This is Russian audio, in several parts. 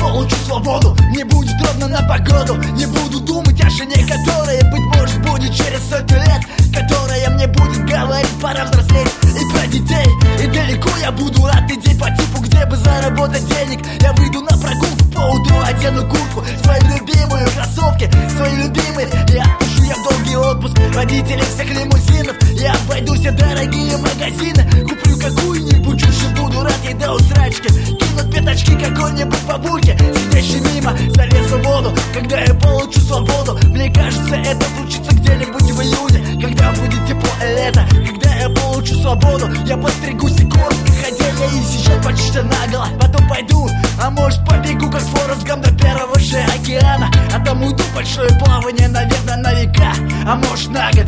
получу свободу, мне будет ровно на погоду. Не буду думать о жене, которая, быть может, будет через 100 лет, которая мне будет говорить, пора взрослеть. И про детей, и далеко я буду от идей по типу, где бы заработать денег. Я выйду на прогулку по утру, одену куртку, свою любимую, кроссовки свои любимые. Я отпущу я в долгий отпуск водителей всех лимузинов. Я обойду все дорогие магазины, куплю какую-нибудь чушь и буду рад ей до усрачки. Кинут пятачки какой-нибудь бабульке, сидящей мимо, залезу в воду, когда я получу свободу. Мне кажется, это случится где-нибудь в июне, когда будет тепло лето. Когда я получу свободу, я постригусь и коротко, хотя я и сейчас почти что наголо. Потом пойду, а может побегу, как Форест Гамп, до первого же океана. А там уйду в большое плавание, наверное, на века, а может на год.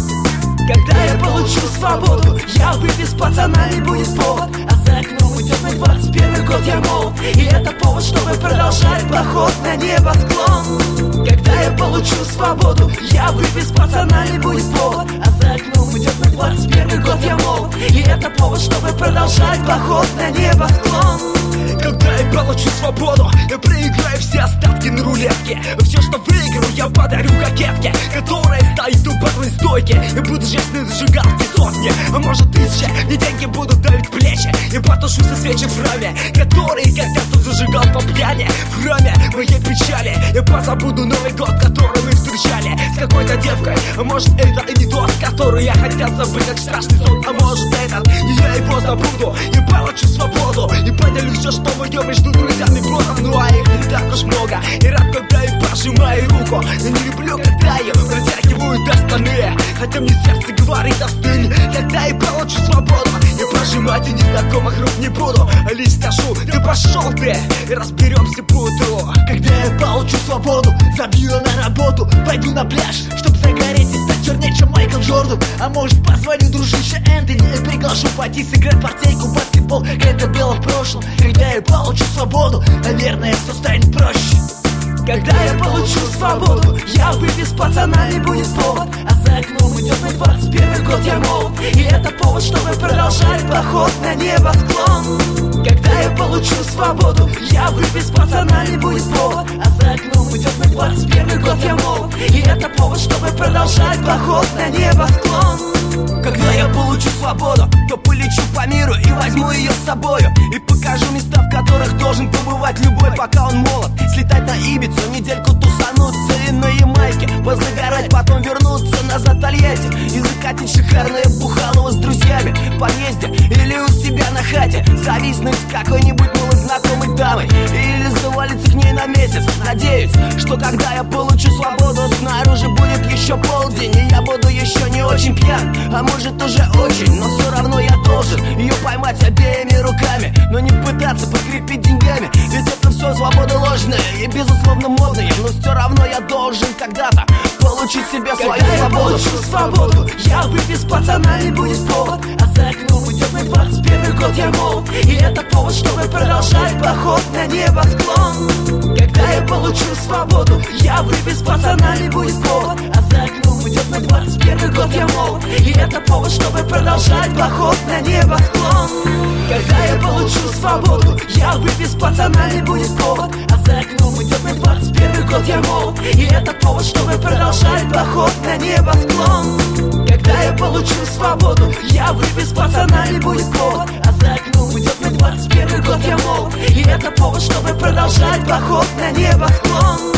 Когда я получу свободу, я выпью с пацанами, будет повод. А за окном идет мой 21 год, я молод, и это повод, чтобы продолжать поход на небосклон. Когда я получу свободу, я выпью с пацанами, будет повод. А за окном идет мой 21 год, я молод, и это повод, чтобы продолжать поход на небосклон. Когда я получу свободу, я проиграю все остатки на рулетке. Все, что выиграю, я подарю кокетке, которая стоит у барной стойки. Я буду жестной зажигалки сотни, а может тысячи. Мне деньги будут давить плечи. Я потушу со свечи в храме, которые когда-то зажигал по пьяни. В храме моей печали я позабуду Новый год, который мы встречали с какой-то девкой. А может это и не тот, который я хотел забыть, как страшный сон. А может этот, и я его забуду. Я получу свободу и поделю все, что в моем между друзьями плотом. Ну а их не так уж много, и рад, когда я пожимаю руку. Но не люблю, когда ее протягивают остальные, хотя мне сердце говорит остынь. Когда я получу свободу, я пожимать и незнакомых рук не буду, а лишь скажу: да пошел ты, и разберемся по утру. Когда я получу свободу, забью на работу, пойду на пляж, чтоб загореть и стать чернее, чем Майкл Джордан. А может позвоню дружище Энтони и приглашу пойти сыграть партейку баскетбол, как это было в прошлом. Когда я получу свободу, наверное, все станет проще. Когда я получу свободу, я выпью с пацанами, будет повод. А за окном идет мой 21 год, я молод, и это повод, чтобы продолжать поход на небосклон. Когда я получу свободу, я выпью с пацанами, будет повод. А за окном идет мой 21 год, я молод, и это повод, чтобы продолжать поход на небосклон. Когда я получу свободу, то полечу по миру и возьму ее с собою, и покажу места, в которых должен побывать любой, пока он молод. Слетать на Ибицу, недельку тусануться и на Ямайке позагорать, потом вернуться назад в Тольятти и закатить шикарное бухалово с друзьями в подъезде или у себя на хате. Зависнуть с какой-нибудь малознакомой дамой или завалиться к ней на месяц. Надеюсь, что когда я получу свободу, снаружи будет еще полдень, и я буду еще не очень пьян, а может уже очень, но все равно я должен ее поймать обеими руками, но не пытаться подкрепить деньгами, ведь это все свобода ложная и безусловно модная, но все равно я должен когда-то получить себе свою свободу. Я получу свободу, я выпью с пацанами, будет повод. А за окном идет мой 21 год, я молод, и это повод, чтобы продолжать поход на небосклон. Когда я получу свободу, я выпью с пацанами, будет повод. А за окном идет мой 21 год, я молод, и это повод, чтобы продолжать поход на небосклон. Когда я получу свободу, я выпью с пацанами, будет повод. А за окном идет мой 21 год, я молод, и это повод, чтобы продолжать поход на небосклон. Когда я получу свободу, я выпью с пацанами, будет повод. А за окном идет мой 21 год, я молод, и это повод, чтобы продолжать поход на небосклон.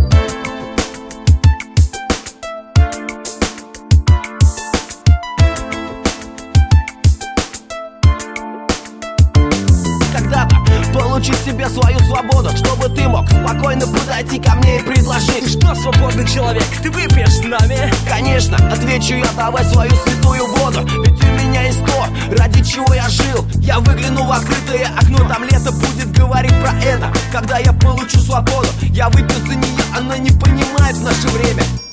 получить себе свою свободу, чтобы ты мог спокойно подойти ко мне и предложить: ты что, свободный человек, ты выпьешь с нами? Конечно, отвечу я: давай свою святую воду, ведь у меня есть то, ради чего я жил. Я выгляну в открытое окно, там лето будет говорить про это. Когда я получу свободу, я выпью за нее, она не понимает в наше время.